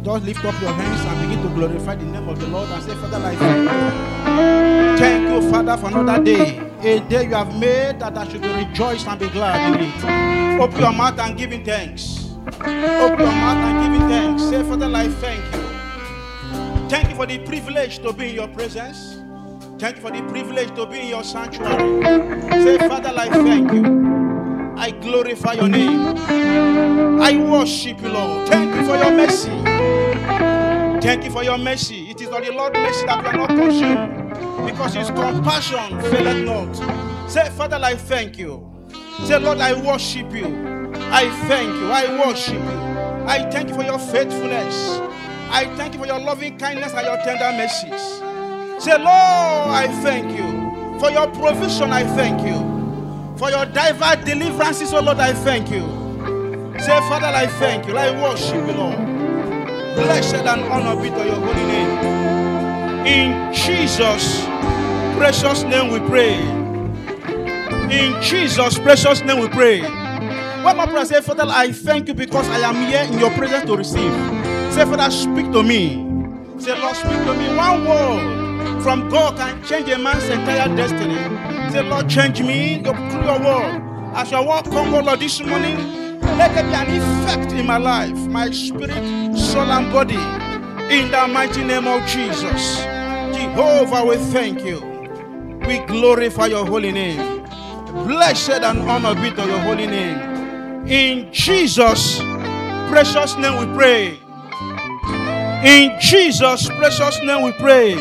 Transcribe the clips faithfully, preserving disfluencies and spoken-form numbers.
Just lift up your hands and begin to glorify the name of the Lord and say, Father, I thank you. Thank you, Father, for another day. A day you have made that I should be rejoiced and be glad in it. Open your mouth and give him thanks. Open your mouth and give him thanks. Say, Father, I thank you. Thank you for the privilege to be in your presence. Thank you for the privilege to be in your sanctuary. Say, Father, I thank you. I glorify your name. I worship you, Lord. Thank you for your mercy. Thank you for your mercy. It is of the Lord's mercy that we are not consumed, because his compassion faileth not. Say, Father, I thank you. Say, Lord, I worship you. I thank you. I worship you. I thank you for your faithfulness. I thank you for your loving kindness and your tender mercies. Say, Lord, I thank you. For your provision, I thank you. For your diverse deliverances, oh Lord, I thank you. Say, Father, I thank you. I worship you, Lord. Blessed and honor be to your holy name. In Jesus' precious name we pray. In Jesus' precious name we pray. One more prayer, say, Father, I thank you because I am here in your presence to receive. Say, Father, speak to me. Say, Lord, speak to me. One word from God can change a man's entire destiny. Say, Lord, change me through your word. As your word comes, oh Lord, this morning, let there be an effect in my life, my spirit, soul, and body. In the mighty name of Jesus. Jehovah, we thank you. We glorify your holy name. Blessed and honor be to your holy name. In Jesus' precious name we pray. In Jesus' precious name we pray.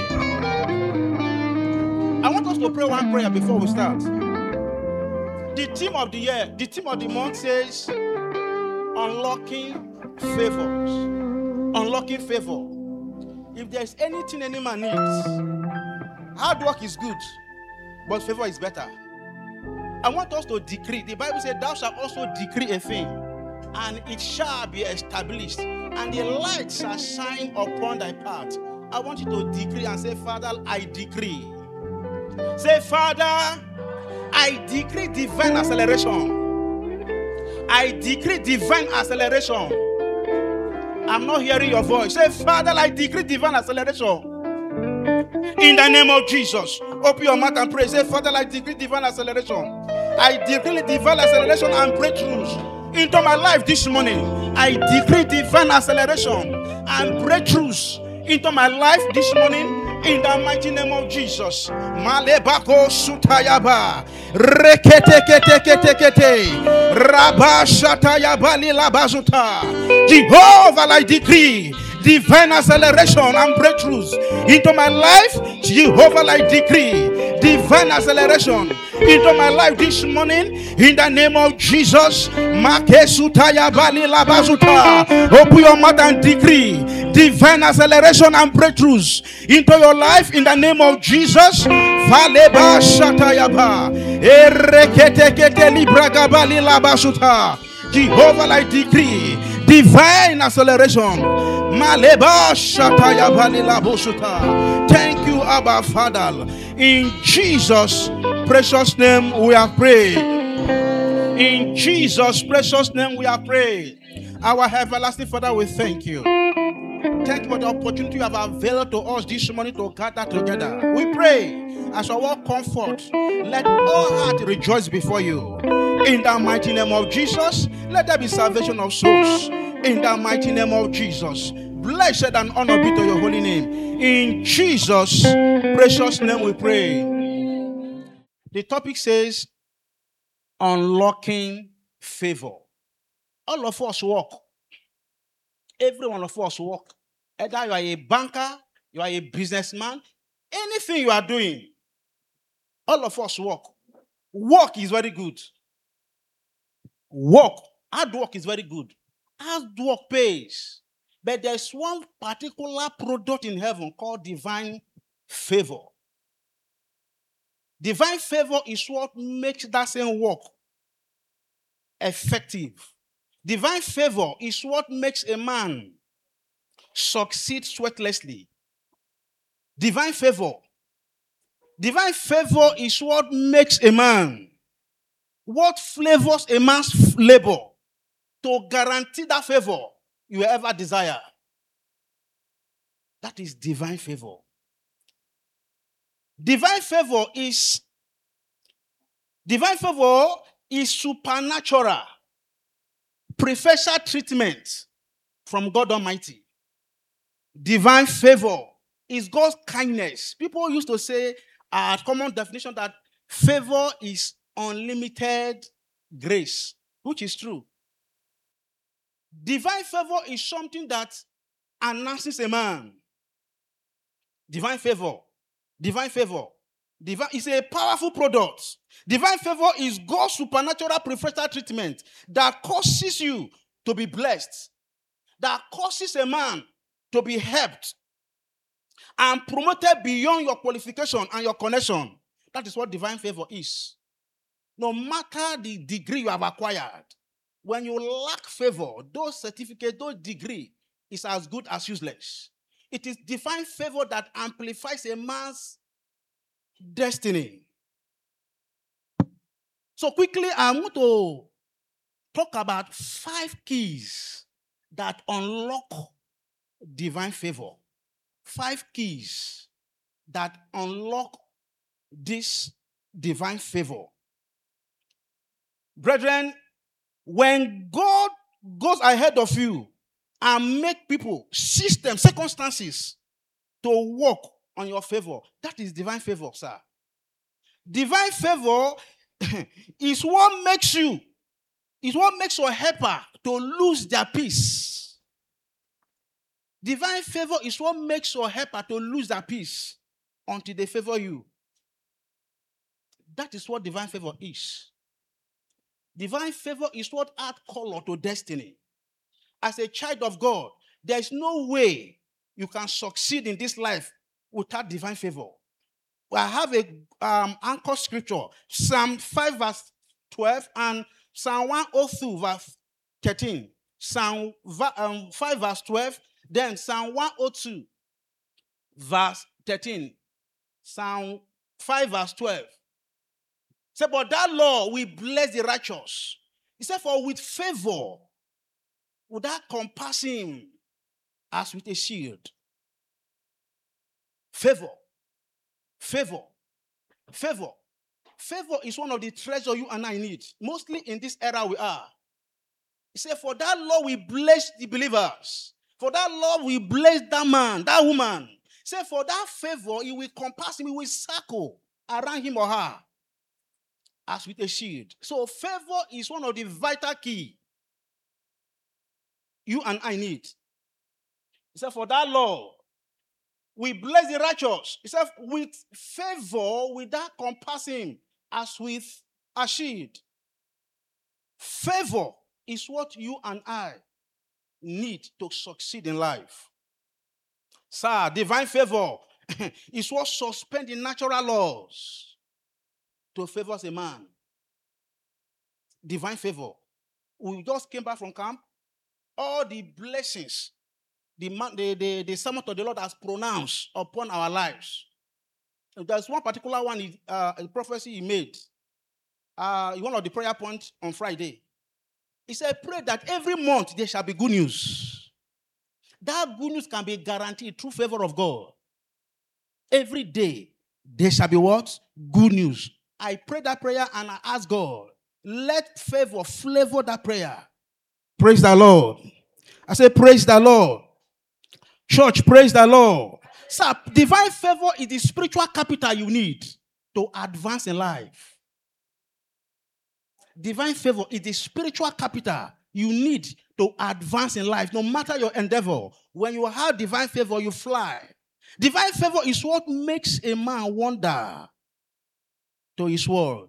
I want us to pray one prayer before we start. The theme of the year, the theme of the month says, unlocking favors. Unlocking favor. If there's anything any man needs, hard work is good, but favor is better. I want us to decree. The Bible says, thou shalt also decree a thing, and it shall be established, and the light shall shine upon thy path. I want you to decree and say, Father, I decree. Say, Father, I decree divine acceleration. I decree divine acceleration. I'm not hearing your voice. Say, Father, I decree divine acceleration. In the name of Jesus. Open your mouth and pray. Say, Father, I decree divine acceleration. I decree divine acceleration and breakthroughs into my life this morning. I decree divine acceleration and breakthroughs into my life this morning. In the mighty name of Jesus. Malebako sutayaba. Rekete kete kete kete. Rabba shatayaba lilabazuta. Jehovah, I decree divine acceleration and breakthroughs into my life. Jehovah, I decree divine acceleration into my life this morning. In the name of Jesus. Make sutayaba lilabazuta. Open your mouth and decree divine acceleration and breakthroughs into your life in the name of Jesus. Valeba shatayaba. Ereketekete libragabali labasuta. Jehovah, I decree divine acceleration. Maleba shatayaba lilabusuta. Thank you, Abba Father. In Jesus' precious name we are prayed. In Jesus' precious name we are prayed. Our everlasting Father, we thank you. Thank you for the opportunity you have availed to us this morning to gather together. We pray as our word comfort, let all heart rejoice before you. In the mighty name of Jesus, let there be salvation of souls. In the mighty name of Jesus, blessed and honor be to your holy name. In Jesus' precious name we pray. The topic says, unlocking favor. All of us work. Every one of us work. Either you are a banker, you are a businessman, anything you are doing, all of us work. Work is very good. Work, hard work is very good. Hard work pays. But there's one particular product in heaven called divine favor. Divine favor is what makes that same work effective. Divine favor is what makes a man succeed sweatlessly. Divine favor. Divine favor is what makes a man, what flavors a man's labor to guarantee that favor you ever desire. That is divine favor. Divine favor is divine favor is supernatural, preferential treatment from God Almighty. Divine favor is God's kindness. People used to say, a common definition, that favor is unlimited grace, which is true. Divine favor is something that announces a man. Divine favor. Divine favor. Divine is a powerful product. Divine favor is God's supernatural preferential treatment that causes you to be blessed, that causes a man to be helped and promoted beyond your qualification and your connection. That is what divine favor is. No matter the degree you have acquired, when you lack favor, those certificates, those degree is as good as useless. It is divine favor that amplifies a man's destiny. So quickly, I want to talk about five keys that unlock divine favor. Five keys that unlock this divine favor. Brethren, when God goes ahead of you and make people, systems, circumstances to work on your favor, that is divine favor, sir. Divine favor is what makes you, is what makes your helper to lose their peace. Divine favor is what makes your helper to lose their peace until they favor you. That is what divine favor is. Divine favor is what adds color to destiny. As a child of God, there is no way you can succeed in this life without divine favor. I have a um, anchor scripture, Psalm five verse twelve and Psalm one oh two verse thirteen. Psalm um, five verse twelve, then Psalm one oh two verse thirteen. Psalm five verse twelve. Say, but that law will bless the righteous. He said, for with favor would that compass him as with a shield. Favor. Favor. Favor. Favor is one of the treasures you and I need, mostly in this era we are. He said, for that law will bless the believers. For that law will bless that man, that woman. He said, for that favor, it will compass him, it will circle around him or her as with a shield. So favor is one of the vital key you and I need. He said, for that law, we bless the righteous. He said, with favor, with that compass him as with a shield. Favor is what you and I need to succeed in life. Sir, divine favor is what suspends the natural laws to favor a man. Divine favor. We just came back from camp. All the blessings the, man, the, the, the sermon of the Lord has pronounced upon our lives. There's one particular one, uh, a prophecy he made. Uh, one of the prayer points on Friday. He said, pray that every month there shall be good news. That good news can be guaranteed through favor of God. Every day there shall be what? Good news. I pray that prayer and I ask God, let favor flavor that prayer. Praise the Lord. I say, praise the Lord. Church, praise the Lord. Sir, divine favor is the spiritual capital you need to advance in life. Divine favor is the spiritual capital you need to advance in life, no matter your endeavor. When you have divine favor, you fly. Divine favor is what makes a man wander to his world.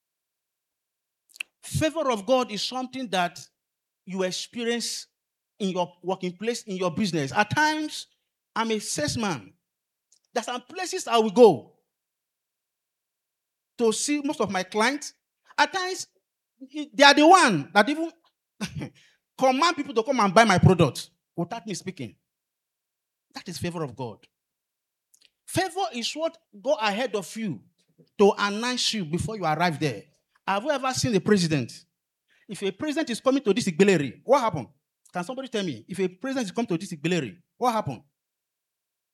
Favor of God is something that you experience in your working place, in your business. At times, I'm a salesman. There's some places I will go to see most of my clients. At times, they are the one that even command people to come and buy my product without me speaking. That is favor of God. Favor is what go ahead of you to announce you before you arrive there. Have you ever seen a president? If a president is coming to this Igbeleri, what happened? Can somebody tell me? If a president is coming to this Igbeleri, what happened?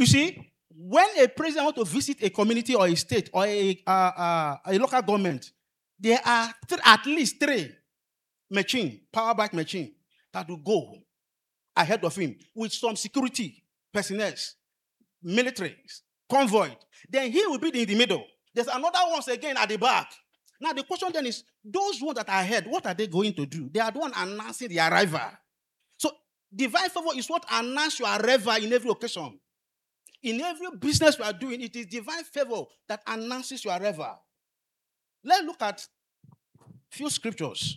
You see, when a president wants to visit a community or a state or a, uh, uh, a local government, there are th- at least three machine, power bike machine, that will go ahead of him with some security personnel, militaries, convoy. Then he will be in the middle. There's another ones again at the back. Now the question then is, those ones that are ahead, what are they going to do? They are the one announcing the arrival. So divine favor is what announces your arrival in every occasion. In every business you are doing, it is divine favor that announces your arrival. Let's look at a few scriptures.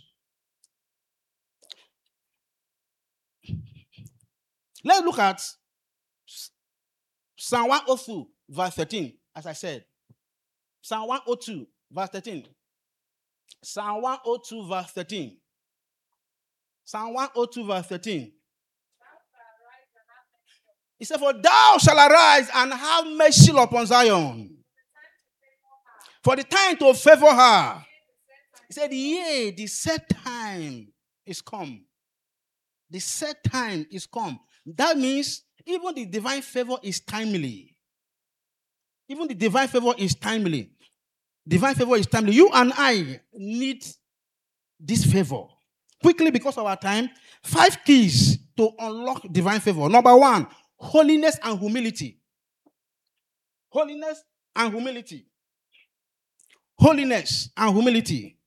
Let's look at Psalm one oh two, verse thirteen, as I said. Psalm one oh two, verse thirteen. Psalm one oh two, verse thirteen. Psalm one oh two, verse thirteen. He said, for thou shalt arise and have mercy upon Zion. For the time to favor her. He said, yea, the set time is come. The set time is come. That means even the divine favor is timely. Even the divine favor is timely. Divine favor is timely. You and I need this favor. Quickly, because of our time, five keys to unlock divine favor. Number one, holiness and humility. Holiness and humility. Holiness and humility.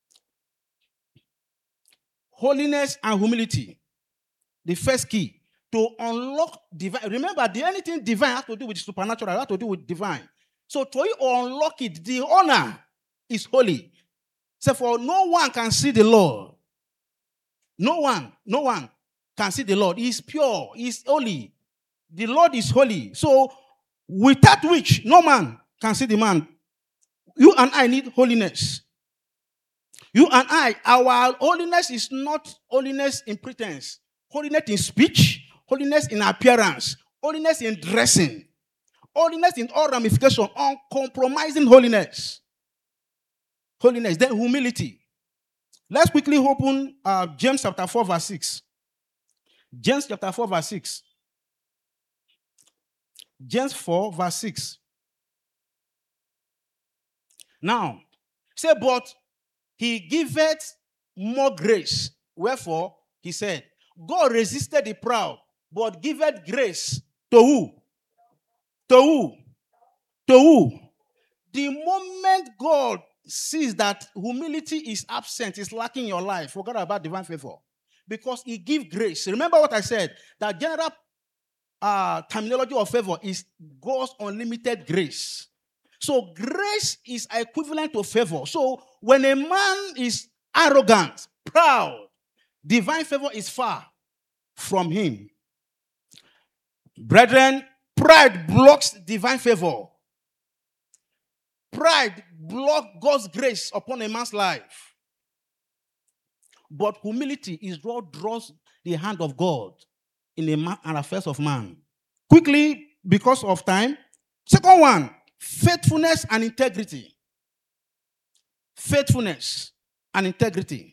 Holiness and humility. The first key to unlock divine. Remember, the anything divine has to do with supernatural, has to do with divine. So to you unlock it, the honor is holy. So for no one can see the Lord. No one, no one can see the Lord. He is pure, he is holy. The Lord is holy. So without which no man can see the man. You and I need holiness. You and I, our holiness is not holiness in pretense. Holiness in speech, holiness in appearance, holiness in dressing, holiness in all ramifications, uncompromising holiness. Holiness, then humility. Let's quickly open uh, James chapter four, verse six. James chapter four, verse six. James four, verse six. Now, say, but he giveth more grace. Wherefore, he said, God resisted the proud, but giveth grace to who? To who? To who? The moment God sees that humility is absent, is lacking in your life, forget about divine favor. Because he gives grace. Remember what I said, that general uh, terminology of favor is God's unlimited grace. So grace is equivalent to favor. So when a man is arrogant, proud, divine favor is far from him. Brethren, pride blocks divine favor. Pride blocks God's grace upon a man's life. But humility is what draws the hand of God in the man and affairs of man. Quickly, because of time. Second one, faithfulness and integrity. Faithfulness and integrity.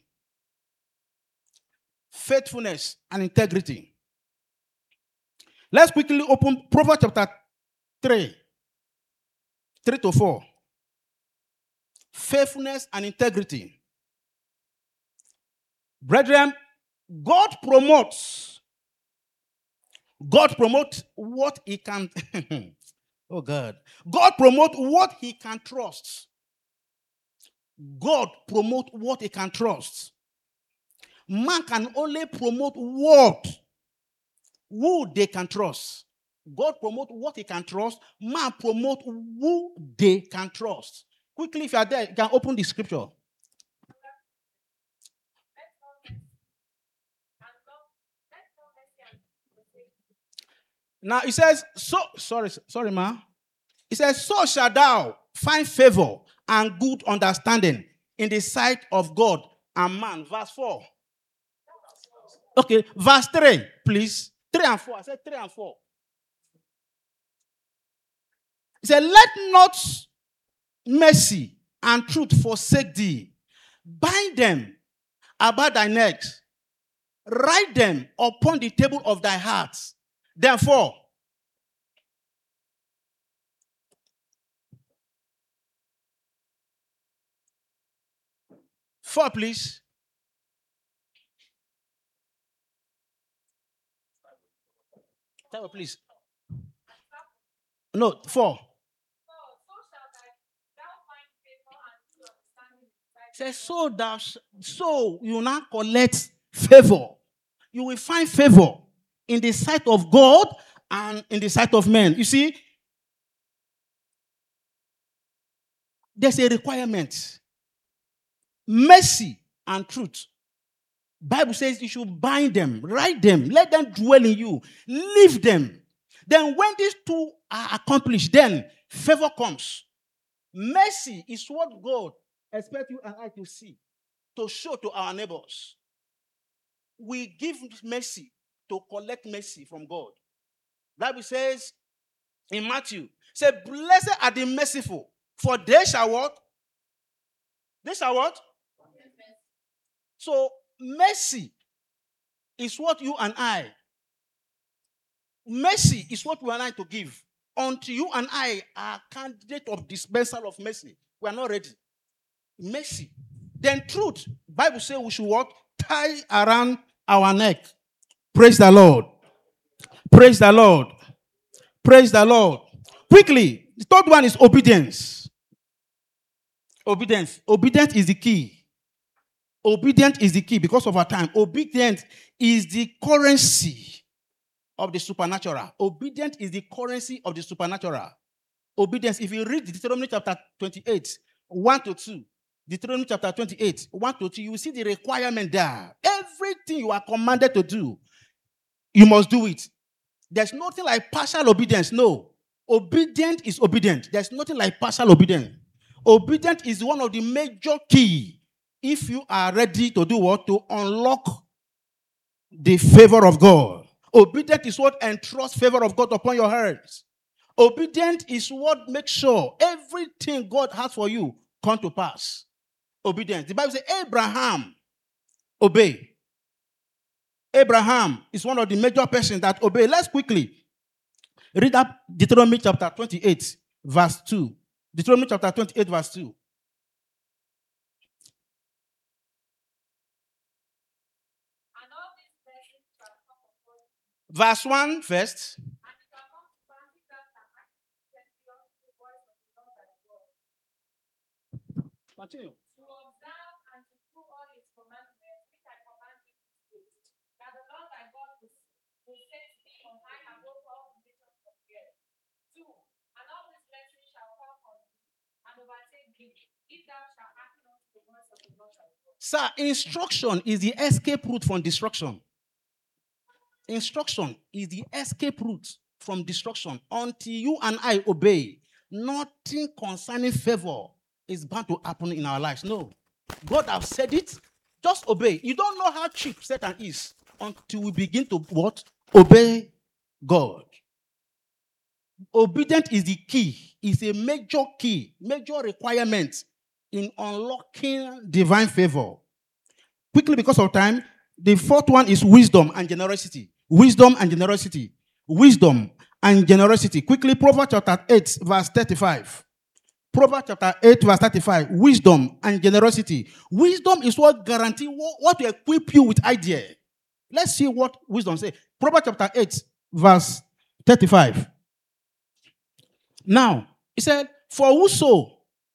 Faithfulness and integrity. Let's quickly open Proverbs chapter three. three to four. Faithfulness and integrity. Brethren, God promotes. God promotes what he can. Oh God. God promotes what he can trust. God promotes what he can trust. Man can only promote what? Who they can trust. God promotes what he can trust. Man promotes who they can trust. Quickly, if you are there, you can open the scripture. Now it says, so sorry, sorry, ma. It says, so shall thou find favor and good understanding in the sight of God and man. Verse four. Okay, verse three, please. Three and four. I said three and four. It said, let not mercy and truth forsake thee. Bind them about thy necks. Write them upon the table of thy heart. Therefore, Four, please. Tell please. No, four. Say so that so you now collect favor. You will find favor in the sight of God and in the sight of men. You see, there's a requirement. Mercy and truth. Bible says you should bind them, write them, let them dwell in you, leave them. Then when these two are accomplished, then favor comes. Mercy is what God expects you and I to see, to show to our neighbors. We give mercy to collect mercy from God. Bible says in Matthew, say, blessed are the merciful, for they shall what? They shall what? So mercy is what you and I, mercy is what we are to give. Until you and I are candidate of dispensal of mercy, we are not ready. Mercy. Then truth. Bible says we should what? Tie around our neck. Praise the Lord. Praise the Lord. Praise the Lord. Quickly, the third one is obedience. Obedience. Obedience is the key. Obedience is the key because of our time. Obedience is the currency of the supernatural. Obedience is the currency of the supernatural. Obedience, if you read Deuteronomy chapter twenty-eight, one to two, Deuteronomy chapter twenty-eight, one to two, you will see the requirement there. Everything you are commanded to do, you must do it. There's nothing like partial obedience. No. Obedient is obedient. There's nothing like partial obedience. Obedience is one of the major keys if you are ready to do what? To unlock the favor of God. Obedience is what entrusts favor of God upon your heads. Obedience is what makes sure everything God has for you come to pass. Obedience. The Bible says Abraham obey. Abraham is one of the major persons that obey. Let's quickly read up Deuteronomy chapter twenty-eight, verse two. Deuteronomy chapter twenty-eight, verse two. Verse one first. Continue. Sir, instruction is the escape route from destruction. Instruction is the escape route from destruction. Until you and I obey, nothing concerning favor is bound to happen in our lives. No. God has said it. Just obey. You don't know how cheap Satan is until we begin to what? Obey God. Obedience is the key. It's a major key, major requirement in unlocking divine favor. Quickly, because of time, the fourth one is wisdom and generosity. Wisdom and generosity. Wisdom and generosity. Quickly, Proverbs chapter eight, verse thirty-five. Proverbs chapter eight, verse thirty-five. Wisdom and generosity. Wisdom is what guarantees what, what to equip you with idea. Let's see what wisdom says. Proverbs chapter eight, verse thirty-five. Now, he said, For whoso,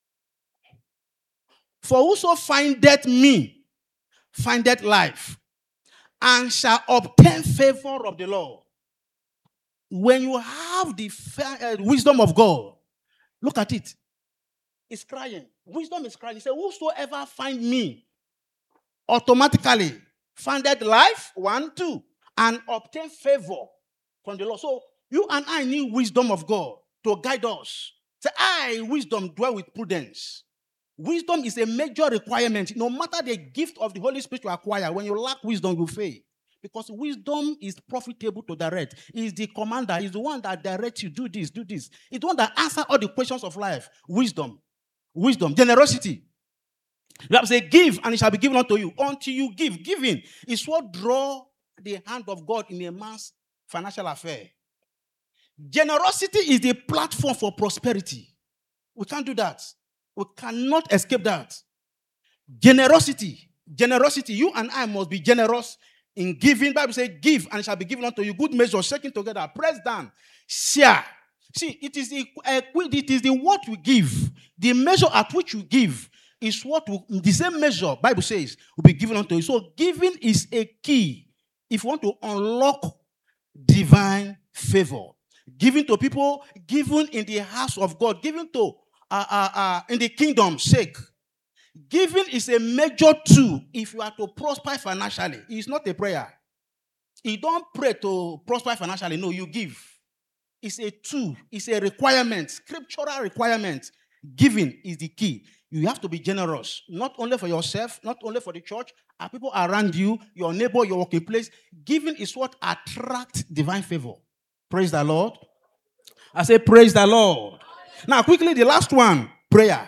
for whoso findeth me, findeth life, and shall obtain favor of the Lord. When you have the uh, wisdom of God, look at it. It's crying. Wisdom is crying. He said, whosoever find me, automatically findeth life, one, two, and obtain favor from the Lord. So you and I need wisdom of God to guide us. Say, I, wisdom, dwell with prudence. Wisdom is a major requirement. No matter the gift of the Holy Spirit you acquire, when you lack wisdom, you fail. Because wisdom is profitable to direct. He's the commander. He's the one that directs you. Do this, do this. He's the one that answers all the questions of life. Wisdom. Wisdom. Generosity. You have to say, give, and it shall be given unto you. Until you give. Giving is what draw the hand of God in a man's financial affair. Generosity is the platform for prosperity. We can't do that. We cannot escape that. Generosity. Generosity. You and I must be generous in giving. Bible says, give and it shall be given unto you. Good measure, shaking together, press down, share. See, it is the uh, it is the what we give, the measure at which you give is what will, the same measure, Bible says, will be given unto you. So giving is a key if you want to unlock divine favor. Giving to people, giving in the house of God, giving to uh, uh, uh, in the kingdom's sake. Giving is a major tool if you are to prosper financially. It's not a prayer. You don't pray to prosper financially. No, you give. It's a tool. It's a requirement, scriptural requirement. Giving is the key. You have to be generous, not only for yourself, not only for the church, and people around you, your neighbor, your working place. Giving is what attracts divine favor. Praise the Lord. I say, praise the Lord. Now, quickly, the last one, prayer.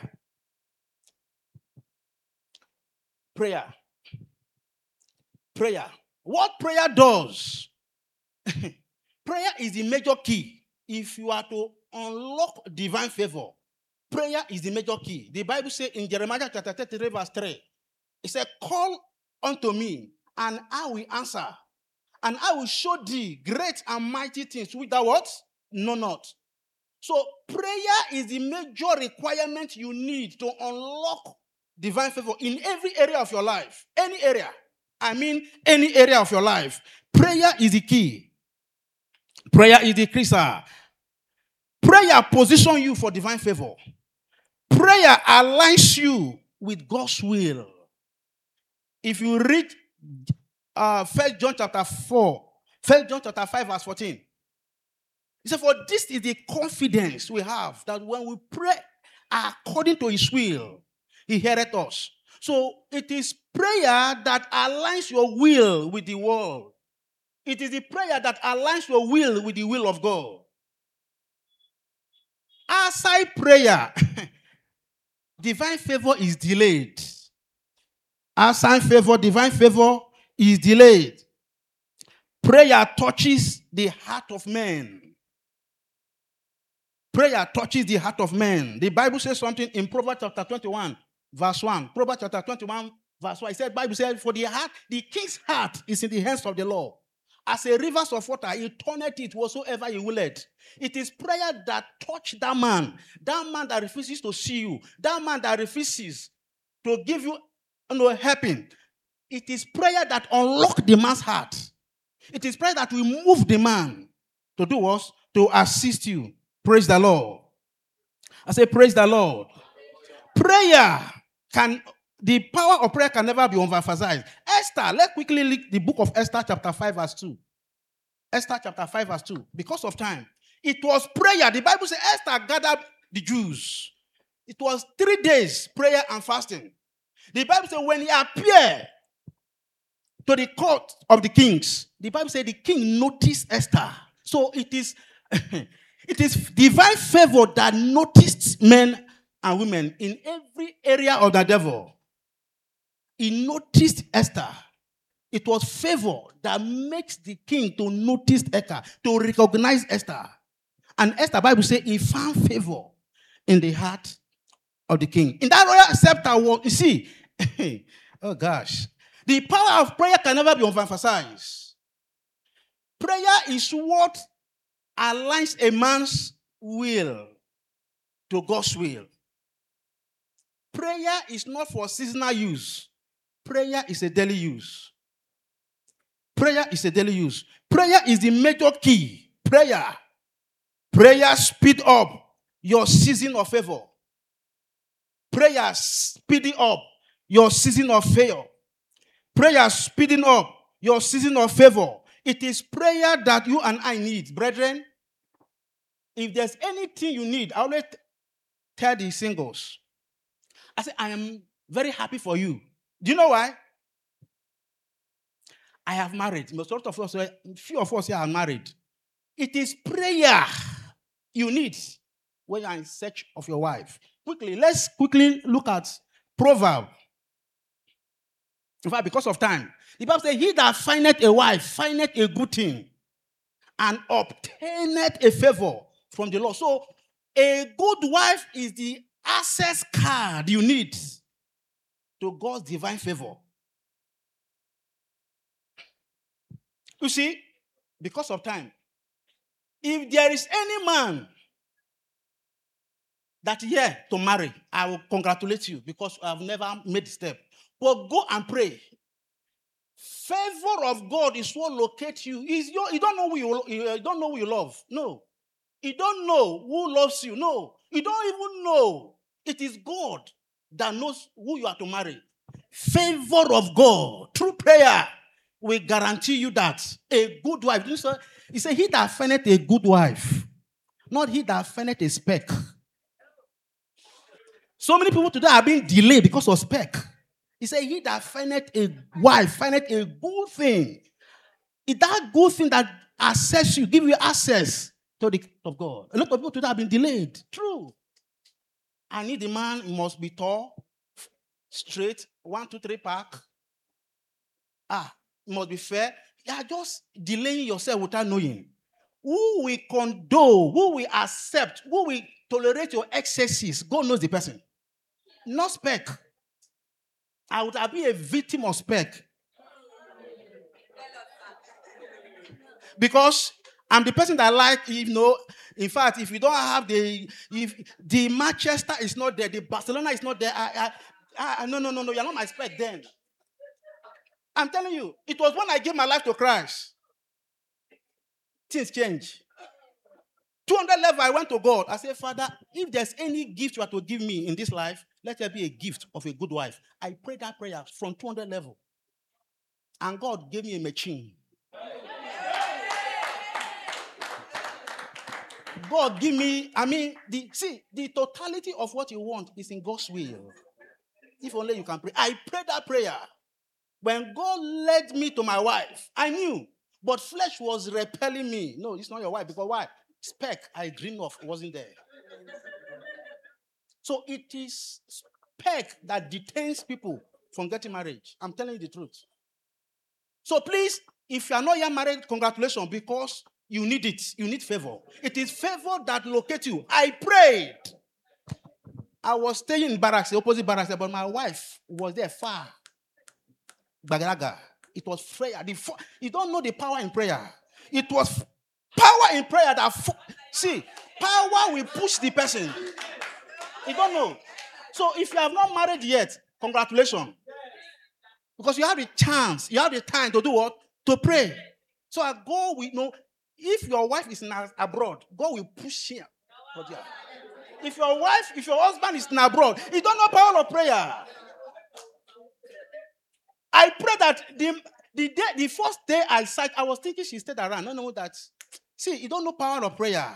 Prayer. Prayer. What prayer does? Prayer is the major key. If you are to unlock divine favor, prayer is the major key. The Bible says in Jeremiah chapter thirty-three, verse three, it said, call unto me, and I will answer, and I will show thee great and mighty things which thou what? Know not. So prayer is the major requirement you need to unlock divine favor in every area of your life. Any area. I mean, any area of your life. Prayer is the key. Prayer is the key, sir. Prayer positions you for divine favor. Prayer aligns you with God's will. If you read uh, First John chapter four, First John chapter five, verse fourteen, he said, for this is the confidence we have that when we pray according to his will, he heareth us. So it is prayer that aligns your will with the world. It is the prayer that aligns your will with the will of God. Outside prayer, divine favor is delayed. Outside favor, divine favor is delayed. Prayer touches the heart of man. Prayer touches the heart of man. The Bible says something in Proverbs chapter twenty-one, verse one. Proverbs chapter twenty-one, verse one. It said, Bible says, for the heart, the king's heart is in the hands of the Lord. As a rivers of water, he turneth it whatsoever he willeth. It is prayer that touch that man. That man that refuses to see you. That man that refuses to give you, you know, helping. It is prayer that unlock the man's heart. It is prayer that will move the man to do what? To assist you. Praise the Lord. I say, praise the Lord. Prayer can, the power of prayer can never be overemphasized. Esther, let's quickly look the book of Esther, chapter five, verse two. Esther, chapter five, verse two. Because of time. It was prayer. The Bible says Esther gathered the Jews. It was three days prayer and fasting. The Bible says when he appeared to the court of the kings, the Bible says the king noticed Esther. So it is, it is divine favor that noticed men and women in every area of the devil. He noticed Esther. It was favor that makes the king to notice Esther, to recognize Esther. And Esther, Bible says, he found favor in the heart of the king. In that royal scepter, you see, oh gosh, the power of prayer can never be overemphasized. Prayer is what aligns a man's will to God's will. Prayer is not for seasonal use. Prayer is a daily use. Prayer is a daily use. Prayer is the major key. Prayer. Prayer speed up your season of favor. Prayer speeding up your season of failure. Prayer speeding up your season of favor. It is prayer that you and I need, brethren. If there's anything you need, I always tell the singles. I say, I am very happy for you. Do you know why? I have married. Most of us, few of us here are married. It is prayer you need when you are in search of your wife. Quickly, let's quickly look at Proverbs. In fact, because of time, the Bible says, he that findeth a wife findeth a good thing and obtaineth a favor from the Lord. So, a good wife is the access card you need to God's divine favor. You see, because of time, if there is any man that year to marry, I will congratulate you because I've never made the step. But go and pray. Favor of God is what locates you. Is your, you don't know who you, you don't know who you love. No. You don't know who loves you. No. You don't even know. It is God that knows who you are to marry. Favor of God through prayer will guarantee you that a good wife. He said, he that findeth a good wife, not he that findeth a speck. So many people today are being delayed because of speck. He said, he that findeth a wife, findeth a good thing. It's that good thing that access you, give you access to the kingdom of God. A lot of people today have been delayed. True. I need a man who must be tall, straight, one, two, three pack. Ah, must be fair. You are just delaying yourself without knowing. Who will condone, who will accept, who will tolerate your excesses? God knows the person. Not spec. I would have been a victim of spec. Because I'm the person that like, you know, in fact, if you don't have the, if the Manchester is not there, the Barcelona is not there, I, I, I, no, no, no, no, you're not my spec then. I'm telling you, it was when I gave my life to Christ. Things change. two hundred level, I went to God. I said, Father, if there's any gift you are to give me in this life, let there be a gift of a good wife. I prayed that prayer from two hundred level. And God gave me a machine. God give me, I mean, the see, the totality of what you want is in God's will. If only you can pray. I prayed that prayer. When God led me to my wife, I knew. But flesh was repelling me. No, it's not your wife. Because why? Spec I dreamed of wasn't there. So it is spec that detains people from getting married. I'm telling you the truth. So please, if you are not yet married, congratulations, because you need it. You need favor. It is favor that locates you. I prayed. I was staying in barracks, the opposite barracks, but my wife was there far. Bagaraga. It was prayer. The, you don't know the power in prayer. It was power in prayer that, see, power will push the person. You don't know. So if you have not married yet, congratulations. Because you have the chance, you have the time to do what? To pray. So I go with, you know, if your wife is in abroad, God will push here. But yeah. If your wife, if your husband is in abroad, you don't know power of prayer. I pray that the, the day, the first day I sight, I was thinking she stayed around. I don't know that. See, you don't know power of prayer.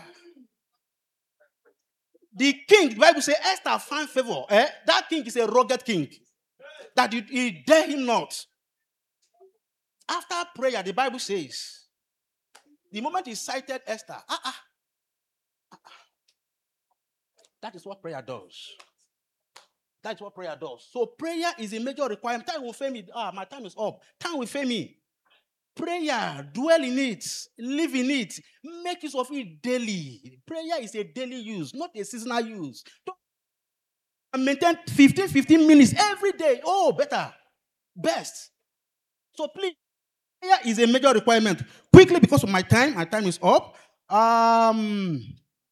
The king, the Bible says, Esther found favor. Eh? That king is a rugged king. That he, he dare him not. After prayer, the Bible says, the moment he cited Esther, ah, ah, ah, ah. That is what prayer does. That's what prayer does. So prayer is a major requirement. Time will fail me. Ah, my time is up. Time will fail me. Prayer, dwell in it, live in it, make use of it daily. Prayer is a daily use, not a seasonal use. Don't maintain fifteen, fifteen minutes every day. Oh, better. Best. So please, prayer is a major requirement. Quickly, because of my time, my time is up. Um,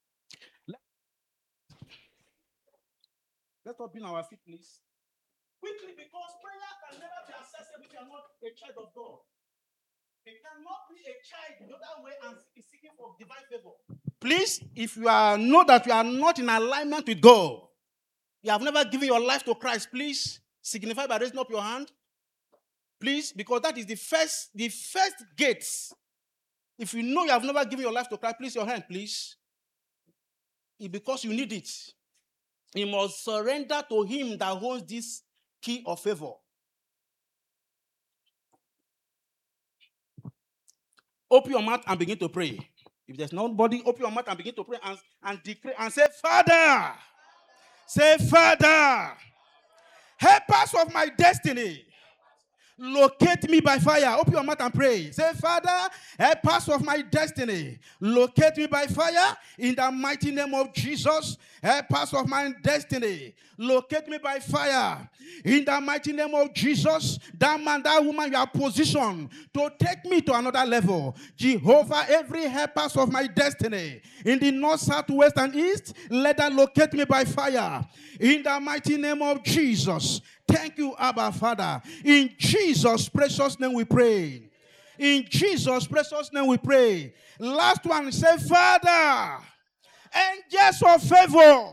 let's all be on our feet, please. Quickly, because prayer can never be accessible if you are not a child of God. You cannot be a child the other way and be seeking for divine favor. Please, if you are know that you are not in alignment with God, you have never given your life to Christ, please signify by raising up your hand. Please, because that is the first, the first gate. If you know you have never given your life to Christ, please your hand, please. It's because you need it. You must surrender to him that holds this key of favor. Open your mouth and begin to pray. If there's nobody, open your mouth and begin to pray and, and declare and say, Father, say, Father, help us of my destiny. Locate me by fire. Open your mouth and pray. Say, Father, help us of my destiny. Locate me by fire in the mighty name of Jesus. Help us of my destiny. Locate me by fire in the mighty name of Jesus. That man, that woman, you are positioned to take me to another level. Jehovah, every helpers of my destiny in the north, south, west, and east, let that locate me by fire in the mighty name of Jesus. Thank you, Abba Father. In Jesus' precious name we pray. In Jesus' precious name we pray. Last one, say, Father, angels of favor.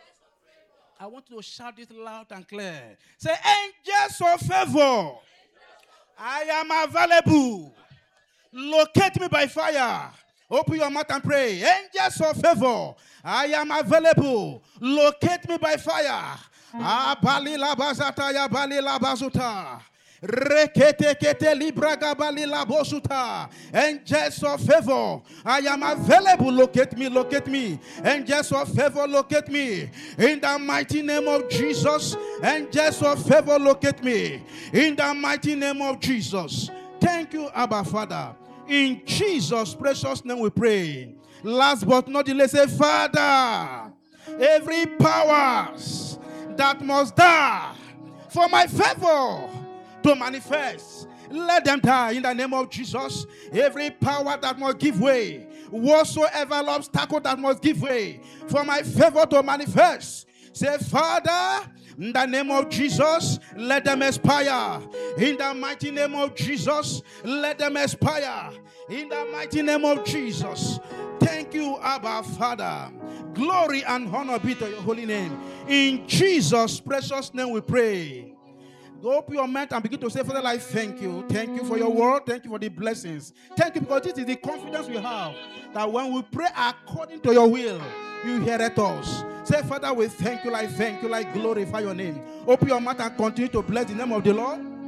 I want you to shout it loud and clear. Say, angels of favor. I am available. Locate me by fire. Open your mouth and pray. Angels of favor. I am available. Locate me by fire. Abali la bazata ya bali la bazuta. Rekete kete libraga bali la bosuta. Angels of favor. I am available. Locate me, locate me. Angels of favor, locate me. In the mighty name of Jesus. Angels of favor, locate me. In the mighty name of Jesus. Thank you, Abba Father. In Jesus' precious name we pray. Last but not the least, say, Father, every powers that must die for my favor to manifest, let them die in the name of Jesus. Every power that must give way, whatsoever obstacle that must give way for my favor to manifest, say, Father, in the name of Jesus, let them expire. In the mighty name of Jesus, let them expire. In the mighty name of Jesus. Thank you, Abba Father. Glory and honor be to your holy name. In Jesus' precious name we pray. Go up your mouth and begin to say, Father, I thank you. Thank you for your word. Thank you for the blessings. Thank you because this is the confidence we have that when we pray according to your will, you hear it us. Say, Father, we thank you, I thank you, I glorify your name. Open your mouth and continue to bless the name of the Lord.